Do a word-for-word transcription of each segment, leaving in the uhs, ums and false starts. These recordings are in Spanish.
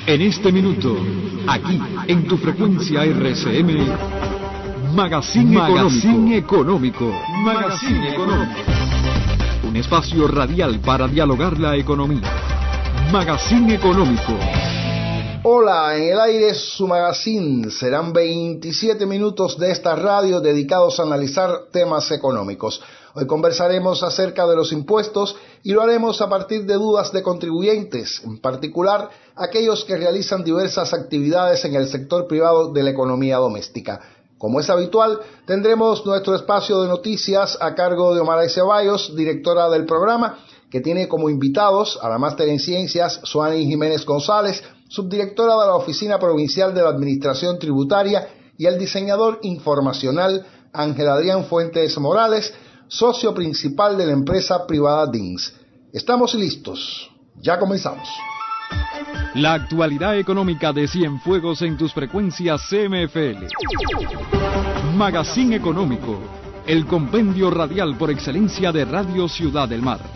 En este minuto, aquí, en tu frecuencia R C M, Magazine, Magazine Económico. Magazine Económico. Un espacio radial para dialogar la economía. Magazine Económico. Hola, en el aire su magazine. Serán veintisiete minutos de esta radio dedicados a analizar temas económicos. Hoy conversaremos acerca de los impuestos y lo haremos a partir de dudas de contribuyentes, en particular aquellos que realizan diversas actividades en el sector privado de la economía doméstica. Como es habitual, tendremos nuestro espacio de noticias a cargo de Omaray Ceballos, directora del programa, que tiene como invitados a la máster en ciencias Suani Jiménez González, subdirectora de la Oficina Provincial de la Administración Tributaria, y el diseñador informacional Ángel Adrián Fuentes Morales, socio principal de la empresa privada D I N S. Estamos listos. Ya comenzamos. La actualidad económica de Cienfuegos en tus frecuencias C M F L. Magazine Económico, el compendio radial por excelencia de Radio Ciudad del Mar.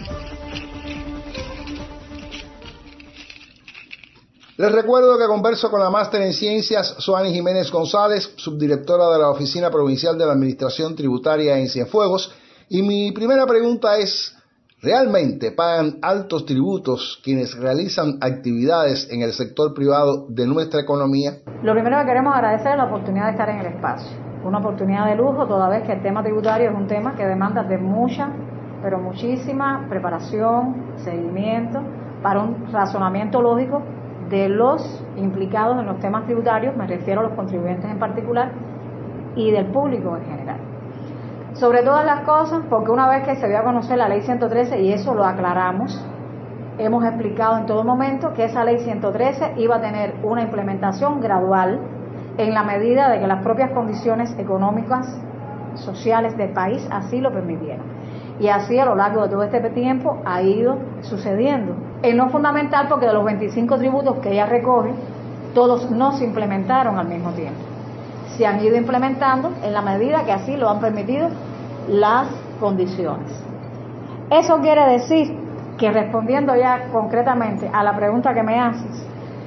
Les recuerdo que converso con la máster en ciencias Suani Jiménez González, subdirectora de la Oficina Provincial de la Administración Tributaria en Cienfuegos, y mi primera pregunta es: ¿realmente pagan altos tributos quienes realizan actividades en el sector privado de nuestra economía? Lo primero que queremos agradecer es la oportunidad de estar en el espacio, una oportunidad de lujo, toda vez que el tema tributario es un tema que demanda de mucha, pero muchísima preparación, seguimiento, para un razonamiento lógico de los implicados en los temas tributarios, me refiero a los contribuyentes en particular, y del público en general. Sobre todas las cosas, porque una vez que se dio a conocer la ley ciento trece, y eso lo aclaramos, hemos explicado en todo momento que esa ley ciento trece iba a tener una implementación gradual en la medida de que las propias condiciones económicas, sociales del país así lo permitieron. Y así a lo largo de todo este tiempo ha ido sucediendo. Es no fundamental porque de los veinticinco tributos que ella recoge, todos no se implementaron al mismo tiempo. Se han ido implementando en la medida que así lo han permitido las condiciones. Eso quiere decir que, respondiendo ya concretamente a la pregunta que me haces,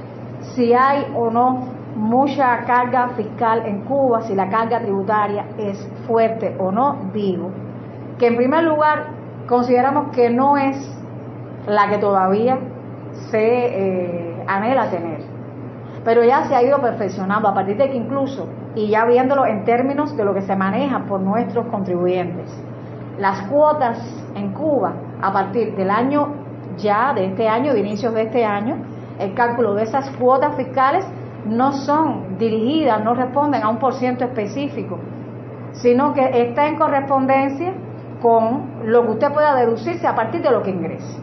si hay o no mucha carga fiscal en Cuba, si la carga tributaria es fuerte o no, digo que en primer lugar consideramos que no es la que todavía se eh, anhela tener, pero ya se ha ido perfeccionando a partir de que incluso, y ya viéndolo en términos de lo que se maneja por nuestros contribuyentes, las cuotas en Cuba a partir del año ya, de este año, de inicios de este año, el cálculo de esas cuotas fiscales no son dirigidas, no responden a un porciento específico, sino que está en correspondencia con lo que usted pueda deducirse a partir de lo que ingrese.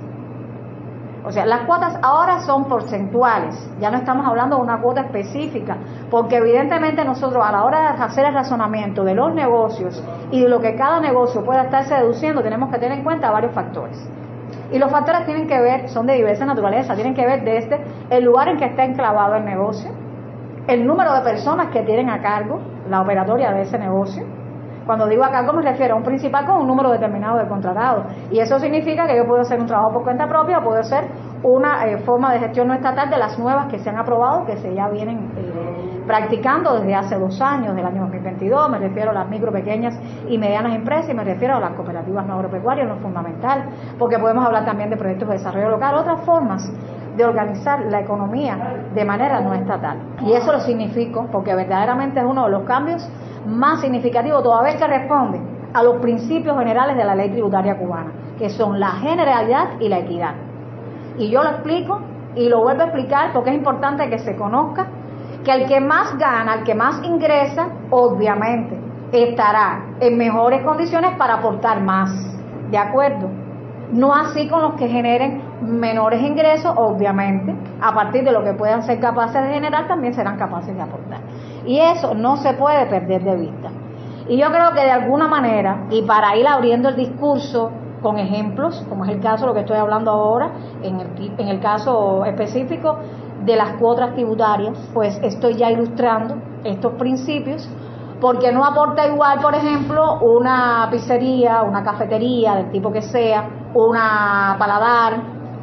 O sea, las cuotas ahora son porcentuales, ya no estamos hablando de una cuota específica, porque evidentemente nosotros a la hora de hacer el razonamiento de los negocios y de lo que cada negocio pueda estarse deduciendo, tenemos que tener en cuenta varios factores. Y los factores tienen que ver, son de diversa naturaleza, tienen que ver desde el lugar en que está enclavado el negocio, el número de personas que tienen a cargo la operatoria de ese negocio. Cuando digo a cargo me refiero a un principal con un número determinado de contratados, y eso significa que yo puedo hacer un trabajo por cuenta propia o puedo hacer una eh, forma de gestión no estatal de las nuevas que se han aprobado, que se ya vienen eh, practicando desde hace dos años, del año dos mil veintidós. Me refiero a las micro, pequeñas y medianas empresas, y me refiero a las cooperativas no agropecuarias, lo fundamental, porque podemos hablar también de proyectos de desarrollo local, otras formas de organizar la economía de manera no estatal. Y eso lo significo porque verdaderamente es uno de los cambios más significativos, toda vez que responde a los principios generales de la ley tributaria cubana, que son la generalidad y la equidad. Y yo lo explico y lo vuelvo a explicar porque es importante que se conozca que el que más gana, el que más ingresa, obviamente estará en mejores condiciones para aportar más, ¿de acuerdo? No así con los que generen menores ingresos, obviamente, a partir de lo que puedan ser capaces de generar, también serán capaces de aportar. Y eso no se puede perder de vista. Y yo creo que de alguna manera, y para ir abriendo el discurso con ejemplos, como es el caso de lo que estoy hablando ahora, en el, en el caso específico de las cuotas tributarias, pues estoy ya ilustrando estos principios, porque no aporta igual, por ejemplo, una pizzería, una cafetería, del tipo que sea, una paladar,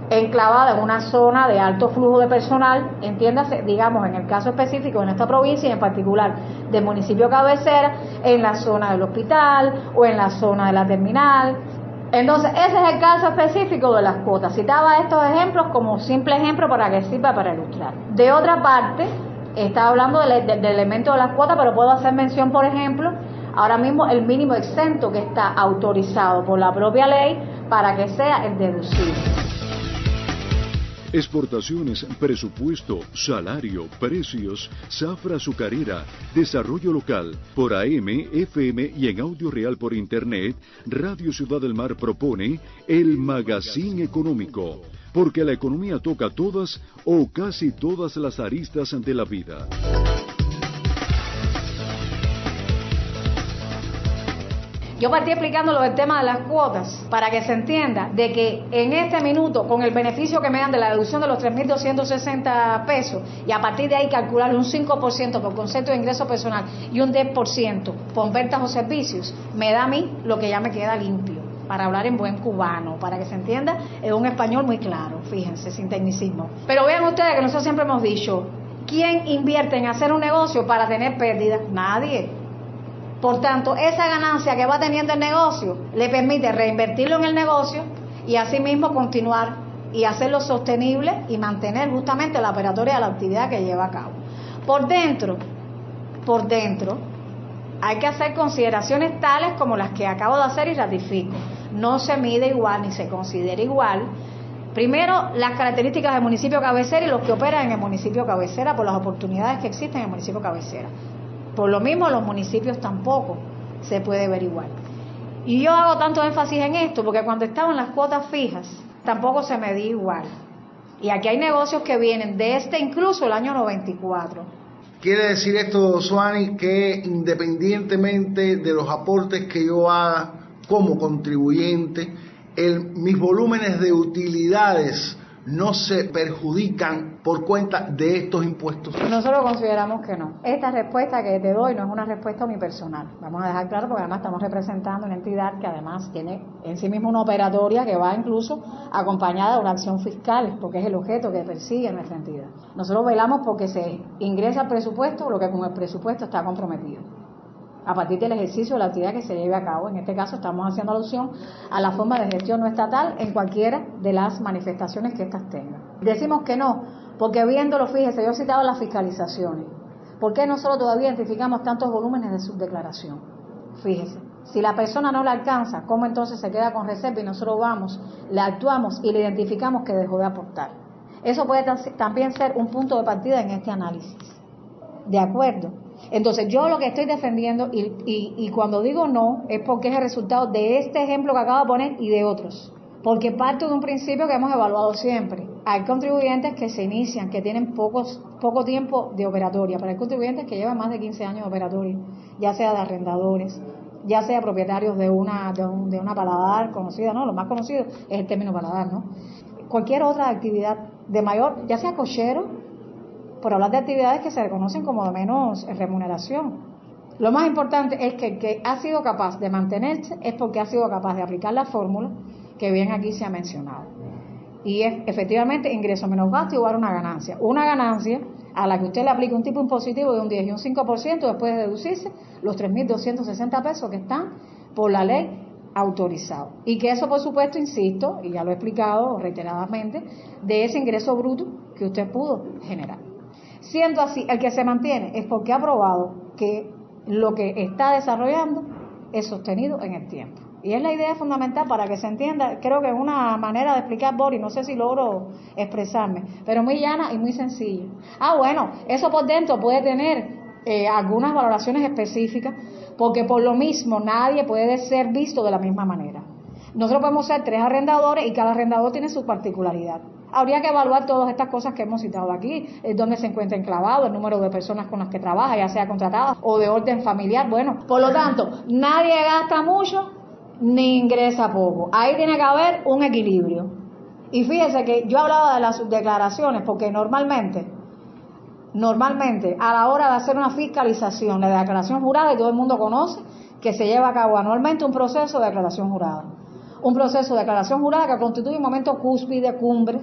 enclavada en una zona de alto flujo de personal, entiéndase, digamos, en el caso específico de nuestra provincia y en particular del municipio cabecera, en la zona del hospital o en la zona de la terminal. Entonces, ese es el caso específico de las cuotas. Citaba estos ejemplos como simple ejemplo para que sirva para ilustrar. De otra parte, estaba hablando del, del, del elemento de las cuotas, pero puedo hacer mención, por ejemplo, ahora mismo el mínimo exento que está autorizado por la propia ley para que sea el deducible. Exportaciones, presupuesto, salario, precios, zafra azucarera, desarrollo local, por A M, F M y en audio real por internet, Radio Ciudad del Mar propone el Magazine Económico, porque la economía toca todas o casi todas las aristas de la vida. Yo partí explicándolo del tema de las cuotas para que se entienda de que en este minuto, con el beneficio que me dan de la deducción de los tres mil doscientos sesenta pesos y a partir de ahí calcular un cinco por ciento por concepto de ingreso personal y un diez por ciento por ventas o servicios, me da a mí lo que ya me queda limpio, para hablar en buen cubano, para que se entienda en un español muy claro, fíjense, sin tecnicismo. Pero vean ustedes que nosotros siempre hemos dicho, ¿quién invierte en hacer un negocio para tener pérdidas? Nadie. Por tanto, esa ganancia que va teniendo el negocio le permite reinvertirlo en el negocio y asimismo continuar y hacerlo sostenible y mantener justamente la operatoria de la actividad que lleva a cabo. Por dentro, por dentro, hay que hacer consideraciones tales como las que acabo de hacer y ratifico. No se mide igual ni se considera igual. Primero, las características del municipio cabecera y los que operan en el municipio cabecera por las oportunidades que existen en el municipio cabecera. Por lo mismo, los municipios tampoco se puede ver igual. Y yo hago tanto énfasis en esto porque cuando estaban las cuotas fijas, tampoco se medía igual. Y aquí hay negocios que vienen desde incluso el año noventa y cuatro. Quiere decir esto, Suani, que independientemente de los aportes que yo haga como contribuyente, el, mis volúmenes de utilidades no se perjudican por cuenta de estos impuestos. Nosotros consideramos que no. Esta respuesta que te doy no es una respuesta unipersonal. Vamos a dejar claro porque además estamos representando una entidad que además tiene en sí misma una operatoria que va incluso acompañada de una acción fiscal, porque es el objeto que persigue nuestra entidad. Nosotros velamos porque se ingresa al presupuesto lo que con el presupuesto está comprometido, a partir del ejercicio de la actividad que se lleve a cabo. En este caso estamos haciendo alusión a la forma de gestión no estatal en cualquiera de las manifestaciones que éstas tengan. Decimos que no, porque viéndolo, fíjese, yo he citado las fiscalizaciones. ¿Por qué nosotros todavía identificamos tantos volúmenes de subdeclaración? Fíjese, si la persona no la alcanza, ¿cómo entonces se queda con reserva y nosotros vamos, le actuamos y le identificamos que dejó de aportar? Eso puede también ser un punto de partida en este análisis. ¿De acuerdo? Entonces yo lo que estoy defendiendo y, y, y cuando digo no es porque es el resultado de este ejemplo que acabo de poner y de otros, porque parto de un principio que hemos evaluado siempre. Hay contribuyentes que se inician, que tienen pocos, poco tiempo de operatoria, pero hay contribuyentes que llevan más de quince años de operatoria, ya sea de arrendadores, ya sea propietarios de una, de, un, de una paladar conocida, ¿no? Lo más conocido es el término paladar, ¿no? Cualquier otra actividad de mayor, ya sea cochero, por hablar de actividades que se reconocen como de menos remuneración. Lo más importante es que el que ha sido capaz de mantenerse es porque ha sido capaz de aplicar la fórmula que bien aquí se ha mencionado. Y es efectivamente ingreso menos gasto igual a una ganancia. Una ganancia a la que usted le aplique un tipo impositivo de un diez y un cinco por ciento después de deducirse los tres mil doscientos sesenta pesos que están por la ley autorizados. Y que eso, por supuesto, insisto, y ya lo he explicado reiteradamente, de ese ingreso bruto que usted pudo generar. Siendo así, el que se mantiene es porque ha probado que lo que está desarrollando es sostenido en el tiempo. Y es la idea fundamental para que se entienda, creo que es una manera de explicar, Boris, no sé si logro expresarme, pero muy llana y muy sencilla. Ah, bueno, eso por dentro puede tener eh, algunas valoraciones específicas, porque por lo mismo nadie puede ser visto de la misma manera. Nosotros podemos ser tres arrendadores y cada arrendador tiene su particularidad. Habría que evaluar todas estas cosas que hemos citado aquí, dónde se encuentra enclavado, el número de personas con las que trabaja, ya sea contratada o de orden familiar. Bueno, por lo tanto, nadie gasta mucho ni ingresa poco. Ahí tiene que haber un equilibrio. Y fíjese que yo hablaba de las subdeclaraciones porque normalmente, normalmente a la hora de hacer una fiscalización, la declaración jurada, y todo el mundo conoce que se lleva a cabo anualmente un proceso de declaración jurada. un proceso de declaración jurada que constituye un momento cúspide, cumbre,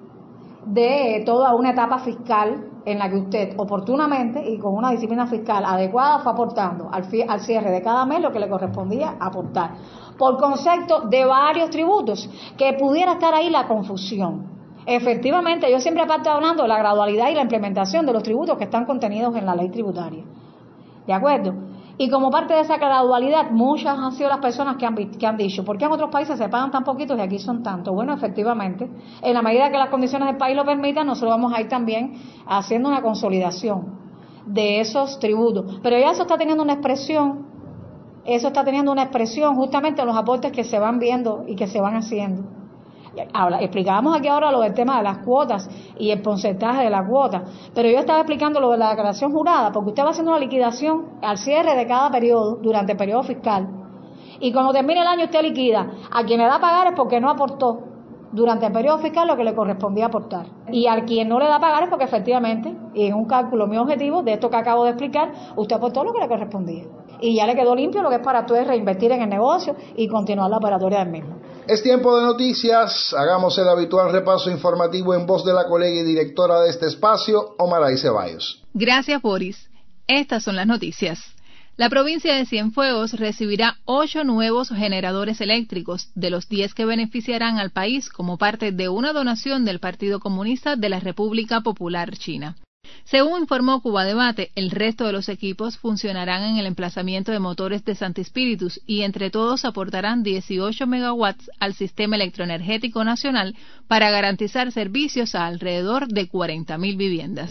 de toda una etapa fiscal en la que usted oportunamente y con una disciplina fiscal adecuada fue aportando al, fi- al cierre de cada mes lo que le correspondía aportar, por concepto de varios tributos, que pudiera estar ahí la confusión. Efectivamente, yo siempre parto hablando de la gradualidad y la implementación de los tributos que están contenidos en la ley tributaria, ¿de acuerdo? Y como parte de esa gradualidad, muchas han sido las personas que han, que han dicho, ¿por qué en otros países se pagan tan poquitos y aquí son tantos? Bueno, efectivamente, en la medida que las condiciones del país lo permitan, nosotros vamos a ir también haciendo una consolidación de esos tributos. Pero ya eso está teniendo una expresión, eso está teniendo una expresión justamente en los aportes que se van viendo y que se van haciendo. Ahora, explicábamos aquí ahora lo del tema de las cuotas y el porcentaje de la cuota, pero yo estaba explicando lo de la declaración jurada, porque usted va haciendo una liquidación al cierre de cada periodo, durante el periodo fiscal, y cuando termine el año usted liquida. A quien le da a pagar es porque no aportó durante el periodo fiscal lo que le correspondía aportar, y al quien no le da a pagar es porque efectivamente, y en un cálculo muy objetivo de esto que acabo de explicar, usted aportó lo que le correspondía y ya le quedó limpio lo que es para usted reinvertir en el negocio y continuar la operatoria del mismo. Es tiempo de noticias. Hagamos el habitual repaso informativo en voz de la colega y directora de este espacio, Omaray Ceballos. Gracias, Boris. Estas son las noticias. La provincia de Cienfuegos recibirá ocho nuevos generadores eléctricos, de los diez que beneficiarán al país como parte de una donación del Partido Comunista de la República Popular China. Según informó Cuba Debate, el resto de los equipos funcionarán en el emplazamiento de motores de Santi Spíritus y entre todos aportarán dieciocho megawatts al sistema electroenergético nacional para garantizar servicios a alrededor de cuarenta mil viviendas.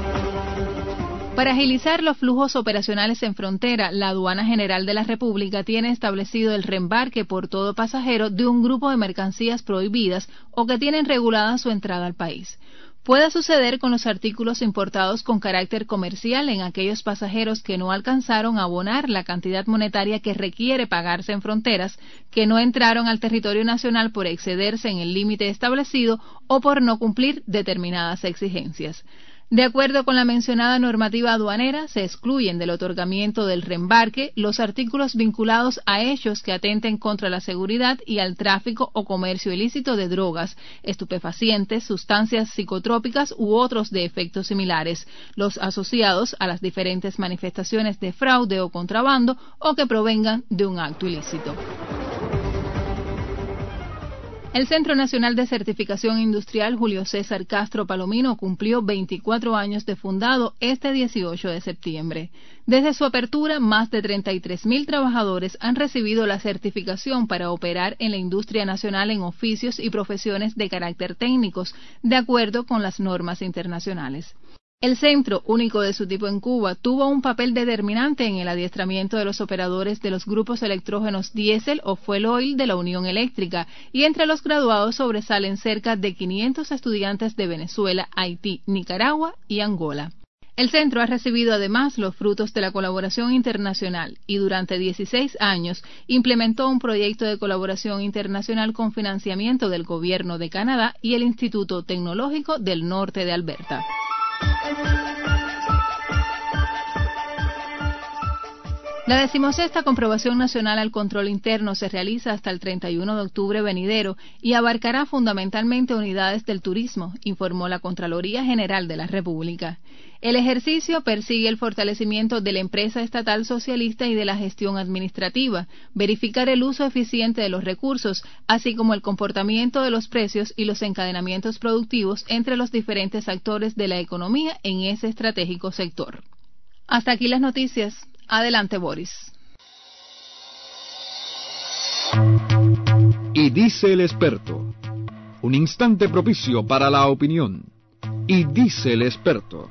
Para agilizar los flujos operacionales en frontera, la Aduana General de la República tiene establecido el reembarque por todo pasajero de un grupo de mercancías prohibidas o que tienen regulada su entrada al país. Puede suceder con los artículos importados con carácter comercial en aquellos pasajeros que no alcanzaron a abonar la cantidad monetaria que requiere pagarse en fronteras, que no entraron al territorio nacional por excederse en el límite establecido o por no cumplir determinadas exigencias. De acuerdo con la mencionada normativa aduanera, se excluyen del otorgamiento del reembarque los artículos vinculados a hechos que atenten contra la seguridad y al tráfico o comercio ilícito de drogas, estupefacientes, sustancias psicotrópicas u otros de efectos similares, los asociados a las diferentes manifestaciones de fraude o contrabando o que provengan de un acto ilícito. El Centro Nacional de Certificación Industrial Julio César Castro Palomino cumplió veinticuatro años de fundado este dieciocho de septiembre. Desde su apertura, más de treinta y tres mil trabajadores han recibido la certificación para operar en la industria nacional en oficios y profesiones de carácter técnicos, de acuerdo con las normas internacionales. El centro, único de su tipo en Cuba, tuvo un papel determinante en el adiestramiento de los operadores de los grupos electrógenos diésel o fuel oil de la Unión Eléctrica, y entre los graduados sobresalen cerca de quinientos estudiantes de Venezuela, Haití, Nicaragua y Angola. El centro ha recibido además los frutos de la colaboración internacional y durante dieciséis años implementó un proyecto de colaboración internacional con financiamiento del Gobierno de Canadá y el Instituto Tecnológico del Norte de Alberta. La decimosexta comprobación nacional al control interno se realiza hasta el treinta y uno de octubre venidero y abarcará fundamentalmente unidades del turismo, informó la Contraloría General de la República. El ejercicio persigue el fortalecimiento de la empresa estatal socialista y de la gestión administrativa, verificar el uso eficiente de los recursos, así como el comportamiento de los precios y los encadenamientos productivos entre los diferentes actores de la economía en ese estratégico sector. Hasta aquí las noticias. Adelante, Boris. Y dice el experto, un instante propicio para la opinión. Y dice el experto.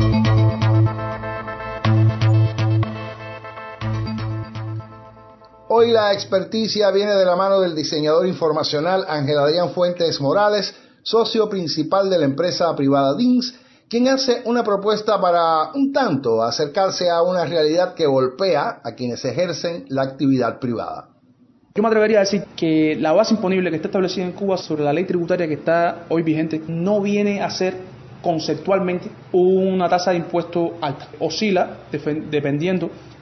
Hoy la experticia viene de la mano del diseñador informacional Ángel Adrián Fuentes Morales, socio principal de la empresa privada D I N S, quien hace una propuesta para un tanto acercarse a una realidad que golpea a quienes ejercen la actividad privada. Yo me atrevería a decir que la base imponible que está establecida en Cuba sobre la ley tributaria que está hoy vigente no viene a ser conceptualmente una tasa de impuesto alta. Oscila dependiendo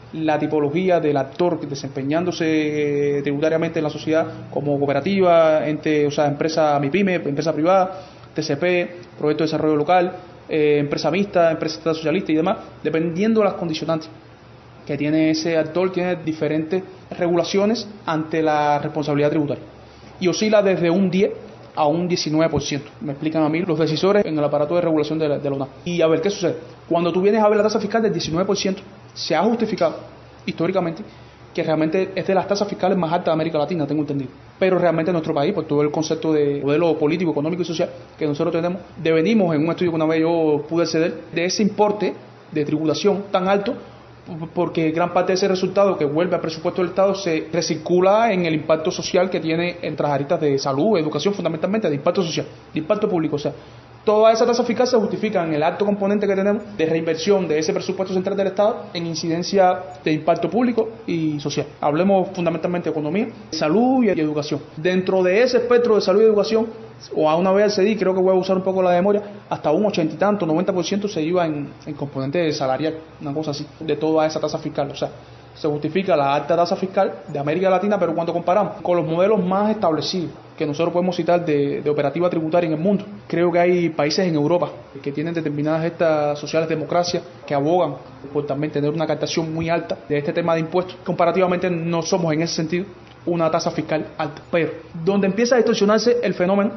la tipología del actor desempeñándose tributariamente en la sociedad como cooperativa, ente, o sea, empresa MIPYME, empresa privada, T C P, proyecto de desarrollo local, eh, empresa mixta, empresa socialista y demás, dependiendo de las condicionantes que tiene ese actor, tiene diferentes regulaciones ante la responsabilidad tributaria y oscila desde un diez a un diecinueve por ciento. Me explican a mí los decisores en el aparato de regulación de la, de la U N A. Y a ver, ¿qué sucede? Cuando tú vienes a ver la tasa fiscal del diecinueve por ciento, se ha justificado históricamente que realmente es de las tasas fiscales más altas de América Latina, tengo entendido. Pero realmente en nuestro país, por todo el concepto de modelo político, económico y social que nosotros tenemos, devenimos en un estudio que una vez yo pude acceder de ese importe de tributación tan alto, porque gran parte de ese resultado que vuelve al presupuesto del Estado se recircula en el impacto social que tiene en las aristas de salud, educación, fundamentalmente de impacto social, de impacto público. O sea, toda esa tasa fiscal se justifica en el alto componente que tenemos de reinversión de ese presupuesto central del Estado en incidencia de impacto público y social. Hablemos fundamentalmente de economía, salud y educación. Dentro de ese espectro de salud y educación, o a una vez accedí, creo que voy a usar un poco la memoria, hasta un ochenta y tanto, noventa por ciento se iba en, en componente salarial, una cosa así, de toda esa tasa fiscal. O sea, se justifica la alta tasa fiscal de América Latina, pero cuando comparamos con los modelos más establecidos que nosotros podemos citar de, de operativa tributaria en el mundo, creo que hay países en Europa que tienen determinadas estas sociales democracias que abogan por también tener una captación muy alta de este tema de impuestos. Comparativamente no somos en ese sentido una tasa fiscal alta, pero donde empieza a distorsionarse el fenómeno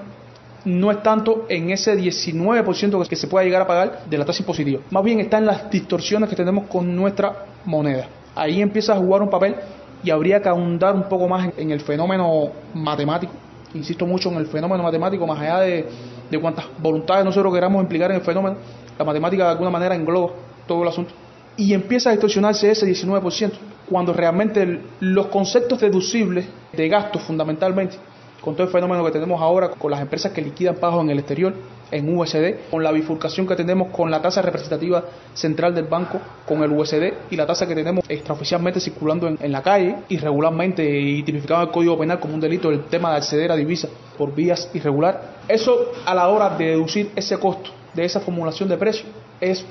no es tanto en ese diecinueve por ciento que se pueda llegar a pagar de la tasa impositiva, más bien está en las distorsiones que tenemos con nuestra moneda. Ahí empieza a jugar un papel y habría que ahondar un poco más en el fenómeno matemático. Insisto mucho en el fenómeno matemático, más allá de, de cuántas voluntades nosotros queramos implicar en el fenómeno, la matemática de alguna manera engloba todo el asunto. Y empieza a distorsionarse ese diecinueve por ciento, cuando realmente el, los conceptos deducibles de gastos fundamentalmente, con todo el fenómeno que tenemos ahora con las empresas que liquidan pagos en el exterior, en U S D, con la bifurcación que tenemos con la tasa representativa central del banco, con el U S D y la tasa que tenemos extraoficialmente circulando en, en la calle, irregularmente y tipificado en el Código Penal como un delito, el tema de acceder a divisas por vías irregulares. Eso, a la hora de deducir ese costo de esa formulación de precios, es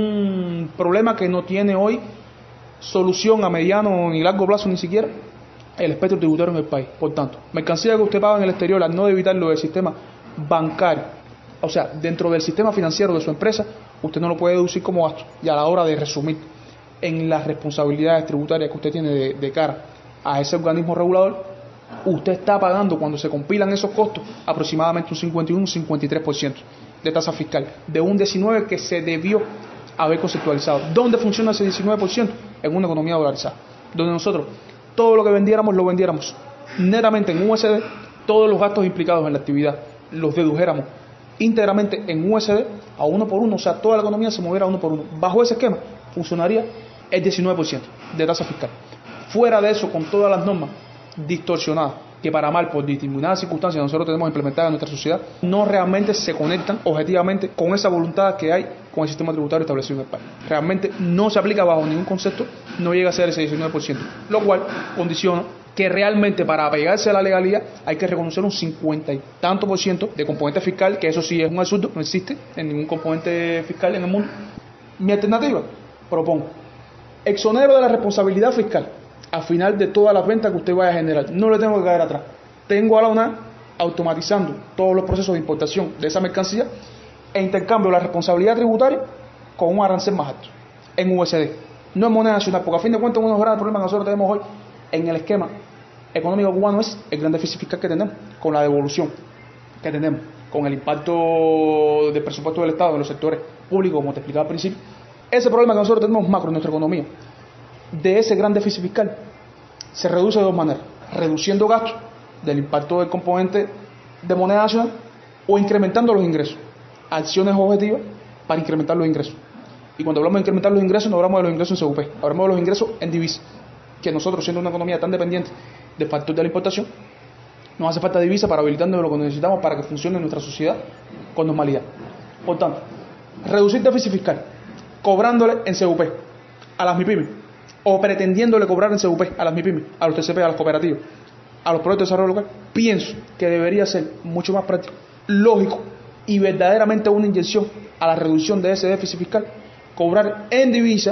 un problema que no tiene hoy solución a mediano ni largo plazo, ni siquiera el espectro tributario en el país. Por tanto, mercancía que usted paga en el exterior, al no debitarlo del sistema bancario, o sea, dentro del sistema financiero de su empresa, usted no lo puede deducir como gasto. Y a la hora de resumir en las responsabilidades tributarias que usted tiene de, de cara a ese organismo regulador, usted está pagando, cuando se compilan esos costos, aproximadamente un cincuenta y uno a un cincuenta y tres por ciento de tasa fiscal, de un diecinueve por ciento que se debió haber conceptualizado. ¿Dónde funciona ese diecinueve por ciento? En una economía dolarizada, donde nosotros todo lo que vendiéramos lo vendiéramos netamente en U S D, todos los gastos implicados en la actividad los dedujéramos íntegramente en U S D a uno por uno, o sea, toda la economía se moviera a uno por uno. Bajo ese esquema funcionaría el diecinueve por ciento de tasa fiscal. Fuera de eso, con todas las normas distorsionadas que para mal, por determinadas circunstancias nosotros tenemos implementadas en nuestra sociedad, no realmente se conectan objetivamente con esa voluntad que hay con el sistema tributario establecido en el país. Realmente no se aplica bajo ningún concepto, no llega a ser ese diecinueve por ciento, lo cual condiciona que realmente para apegarse a la legalidad hay que reconocer un cincuenta y tanto por ciento de componente fiscal, que eso sí es un absurdo, no existe en ningún componente fiscal en el mundo. Mi alternativa, propongo, exonero de la responsabilidad fiscal al final de todas las ventas que usted vaya a generar. No le tengo que caer atrás. Tengo a la U N A automatizando todos los procesos de importación de esa mercancía e intercambio la responsabilidad tributaria con un arancel más alto en U S D, no en moneda nacional, porque a fin de cuentas uno de los grandes problemas que nosotros tenemos hoy en el esquema económico cubano es el gran déficit fiscal que tenemos, con la devolución que tenemos, con el impacto del presupuesto del Estado en los sectores públicos, como te explicaba al principio. Ese problema que nosotros tenemos macro en nuestra economía, de ese gran déficit fiscal, se reduce de dos maneras: reduciendo gastos del impacto del componente de moneda nacional o incrementando los ingresos, acciones objetivas para incrementar los ingresos. Y cuando hablamos de incrementar los ingresos, no hablamos de los ingresos en C U P, hablamos de los ingresos en divisas, que nosotros, siendo una economía tan dependiente del factor de la importación, nos hace falta divisa para habilitarnos lo que necesitamos para que funcione nuestra sociedad con normalidad. Por tanto, reducir déficit fiscal cobrándole en C U P a las MIPYME, o pretendiéndole cobrar en C U P a las MIPYME, a los T C P, a las cooperativas, a los proyectos de desarrollo local, pienso que debería ser mucho más práctico, lógico y verdaderamente una inyección a la reducción de ese déficit fiscal, cobrar en divisa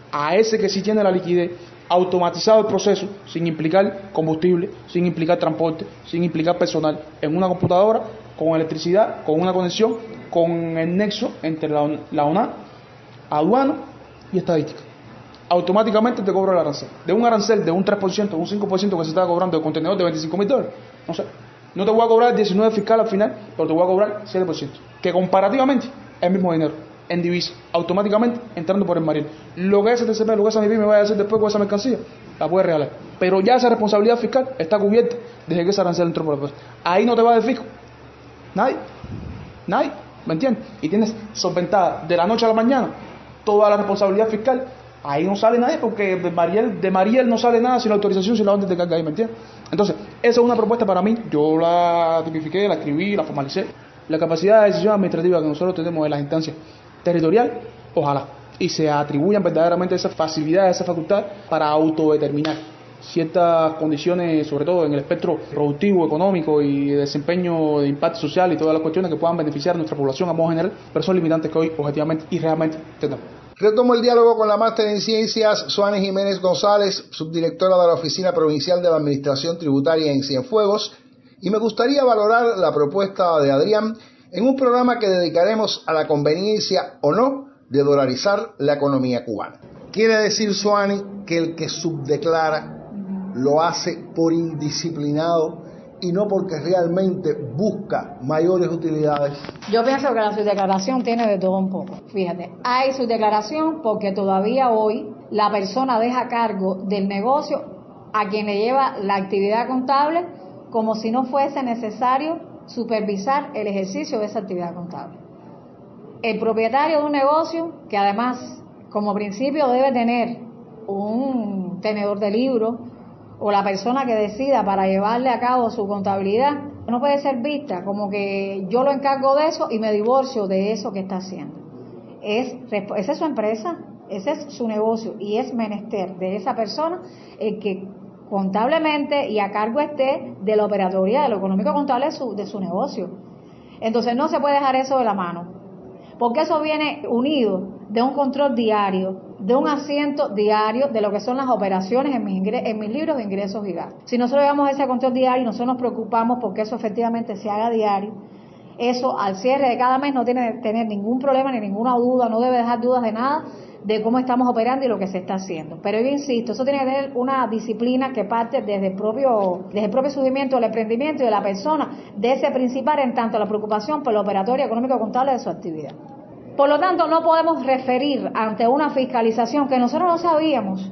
a ese que sí tiene la liquidez, automatizado el proceso, sin implicar combustible, sin implicar transporte, sin implicar personal, en una computadora, con electricidad, con una conexión, con el nexo entre la, la ONAC, aduana y estadística. Automáticamente te cobra el arancel. De un arancel de un tres por ciento, un cinco por ciento que se estaba cobrando de contenedor de veinticinco mil dólares, no sé, no te voy a cobrar diecinueve fiscal al final, pero te voy a cobrar siete por ciento, que comparativamente es el mismo dinero, en divisa, automáticamente entrando por el Mariel. Lo que ese T C P, lo que esa MIPYME vaya a hacer después con esa mercancía, la puede regalar. Pero ya esa responsabilidad fiscal está cubierta desde que ese arancel entró por la puerta. Ahí no te va del fisco. Nadie. Nadie. ¿Me entiendes? Y tienes solventada de la noche a la mañana toda la responsabilidad fiscal. Ahí no sale nadie porque de Mariel, de Mariel no sale nada sin la autorización, sin la orden de carga ahí, ¿me entiendes? Entonces, esa es una propuesta para mí. Yo la tipifiqué, la escribí, la formalicé. La capacidad de decisión administrativa que nosotros tenemos en las instancias territoriales, ojalá, y se atribuyan verdaderamente esa facilidad, esa facultad para autodeterminar ciertas condiciones, sobre todo en el espectro productivo, económico y de desempeño de impacto social y todas las cuestiones que puedan beneficiar a nuestra población a modo general, pero son limitantes que hoy objetivamente y realmente tenemos. Retomo el diálogo con la máster en ciencias, Suani Jiménez González, subdirectora de la Oficina Provincial de la Administración Tributaria en Cienfuegos, y me gustaría valorar la propuesta de Adrián en un programa que dedicaremos a la conveniencia o no de dolarizar la economía cubana. Quiere decir, Suani, que el que subdeclara lo hace por indisciplinado y no porque realmente busca mayores utilidades. Yo pienso que la subdeclaración tiene de todo un poco. Fíjate, hay subdeclaración porque todavía hoy la persona deja a cargo del negocio a quien le lleva la actividad contable como si no fuese necesario supervisar el ejercicio de esa actividad contable. El propietario de un negocio, que además como principio debe tener un tenedor de libros, o la persona que decida para llevarle a cabo su contabilidad, no puede ser vista como que yo lo encargo de eso y me divorcio de eso que está haciendo. Es, esa es su empresa, ese es su negocio y es menester de esa persona el que contablemente y a cargo esté de la operatoria, de lo económico contable de su, de su negocio. Entonces no se puede dejar eso de la mano, porque eso viene unido de un control diario, de un asiento diario de lo que son las operaciones en mis, ingres, en mis libros de ingresos y gastos. Si nosotros llevamos ese control diario y nosotros nos preocupamos porque eso efectivamente se haga diario, eso al cierre de cada mes no tiene que tener ningún problema ni ninguna duda, no debe dejar dudas de nada de cómo estamos operando y lo que se está haciendo. Pero yo insisto, eso tiene que tener una disciplina que parte desde el propio, desde el propio surgimiento del emprendimiento y de la persona, de ese principal en tanto la preocupación por la operatoria económico-contable de su actividad. Por lo tanto, no podemos referir ante una fiscalización que nosotros no sabíamos,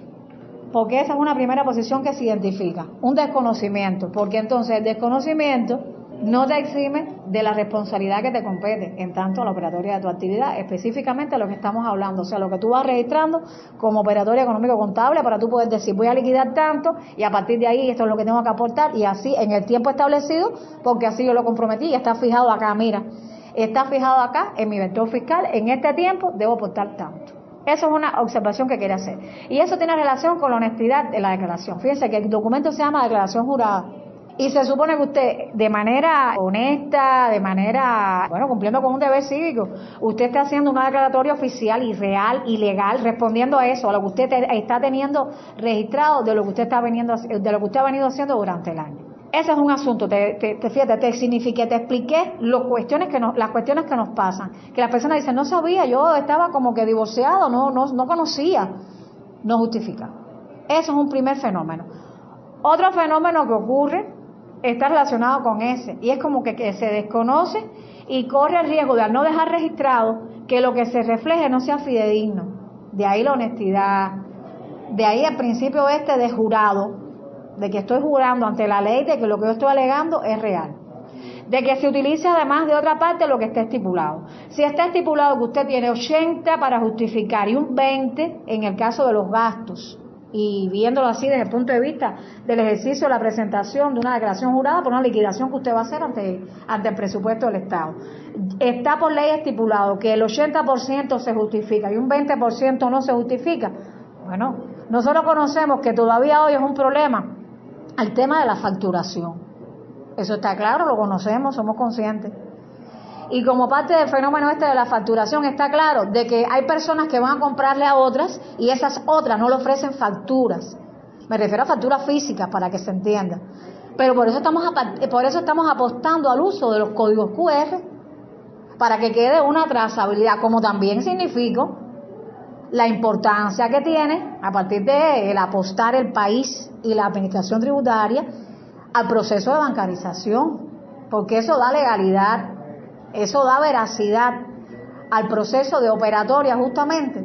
porque esa es una primera posición que se identifica, un desconocimiento, porque entonces el desconocimiento no te exime de la responsabilidad que te compete en tanto a la operatoria de tu actividad, específicamente lo que estamos hablando, o sea, lo que tú vas registrando como operatoria económico-contable para tú poder decir voy a liquidar tanto y a partir de ahí esto es lo que tengo que aportar y así en el tiempo establecido, porque así yo lo comprometí y está fijado acá, mira. Está fijado acá en mi vector fiscal, en este tiempo debo aportar tanto. Eso es una observación que quiere hacer. Y eso tiene relación con la honestidad de la declaración. Fíjense que el documento se llama declaración jurada. Y se supone que usted, de manera honesta, de manera, bueno, cumpliendo con un deber cívico, usted está haciendo una declaratoria oficial y real y legal, respondiendo a eso, a lo que usted te, está teniendo registrado de lo que usted está veniendo, de lo que usted ha venido haciendo durante el año. Ese es un asunto, te, te, te fíjate, te signifiqué, te expliqué los cuestiones que nos, las cuestiones que nos pasan. Que las personas dicen, no sabía, yo estaba como que divorciado, no, no, no conocía. No justifica. Eso es un primer fenómeno. Otro fenómeno que ocurre está relacionado con ese, y es como que, que se desconoce y corre el riesgo de al no dejar registrado que lo que se refleje no sea fidedigno. De ahí la honestidad, de ahí el principio este de jurado, de que estoy jurando ante la ley de que lo que yo estoy alegando es real, de que se utilice además de otra parte lo que está estipulado. Si está estipulado que usted tiene ochenta para justificar y un veinte en el caso de los gastos, y viéndolo así desde el punto de vista del ejercicio de la presentación de una declaración jurada por una liquidación que usted va a hacer ante, ante el presupuesto del Estado, está por ley estipulado que el ochenta por ciento se justifica y un veinte por ciento no se justifica. Bueno, nosotros conocemos que todavía hoy es un problema el tema de la facturación. Eso está claro, lo conocemos, somos conscientes. Y como parte del fenómeno este de la facturación está claro de que hay personas que van a comprarle a otras y esas otras no le ofrecen facturas. Me refiero a facturas físicas para que se entienda. Pero por eso estamos por eso estamos apostando al uso de los códigos cu erre para que quede una trazabilidad, como también significó la importancia que tiene a partir de el apostar el país y la administración tributaria al proceso de bancarización, porque eso da legalidad, eso da veracidad al proceso de operatoria justamente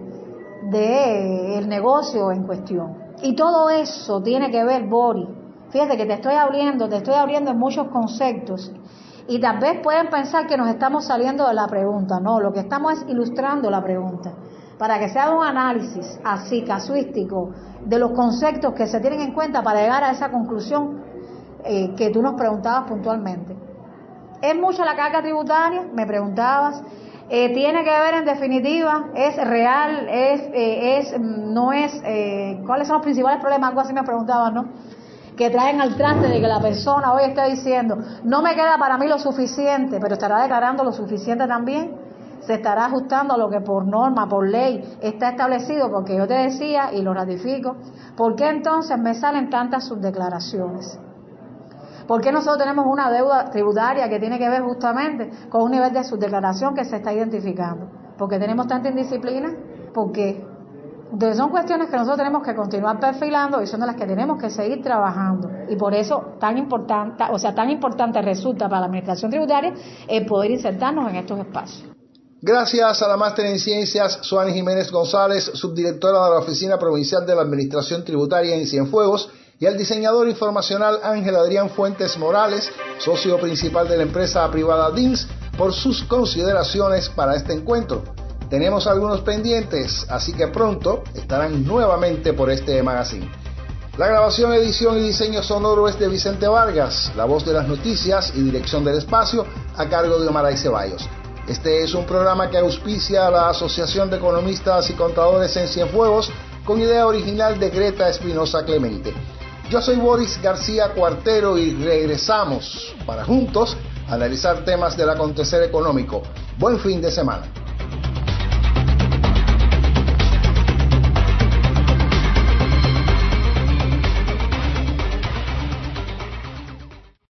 del negocio en cuestión. Y todo eso tiene que ver, Boris, fíjate que te estoy abriendo, te estoy abriendo en muchos conceptos y tal vez pueden pensar que nos estamos saliendo de la pregunta. No, lo que estamos es ilustrando la pregunta para que se haga un análisis así casuístico de los conceptos que se tienen en cuenta para llegar a esa conclusión eh, que tú nos preguntabas puntualmente. ¿Es mucha la carga tributaria? Me preguntabas. Eh, tiene que ver, en definitiva, es real, es, eh, es, no es, eh, ¿cuáles son los principales problemas? Algo así me preguntaban, ¿no? Que traen al traste de que la persona hoy está diciendo, no me queda para mí lo suficiente, pero estará declarando lo suficiente también, se estará ajustando a lo que por norma, por ley, está establecido, porque yo te decía, y lo ratifico, ¿por qué entonces me salen tantas subdeclaraciones? ¿Por qué nosotros tenemos una deuda tributaria que tiene que ver justamente con un nivel de subdeclaración que se está identificando? ¿Por qué tenemos tanta indisciplina? ¿Por qué? Entonces son cuestiones que nosotros tenemos que continuar perfilando y son de las que tenemos que seguir trabajando. Y por eso tan importante, o sea, tan importante resulta para la administración tributaria el poder insertarnos en estos espacios. Gracias a la máster en ciencias Suani Jiménez González, subdirectora de la Oficina Provincial de la Administración Tributaria en Cienfuegos, y al diseñador informacional Ángel Adrián Fuentes Morales, socio principal de la empresa privada D I N S, por sus consideraciones para este encuentro. Tenemos algunos pendientes, así que pronto estarán nuevamente por este magazine. La grabación, edición y diseño sonoro es de Vicente Vargas, la voz de las noticias y dirección del espacio a cargo de Omaray Ceballos. Este es un programa que auspicia a la Asociación de Economistas y Contadores en Cienfuegos, con idea original de Greta Espinosa Clemente. Yo soy Boris García Cuartero y regresamos para juntos analizar temas del acontecer económico. Buen fin de semana.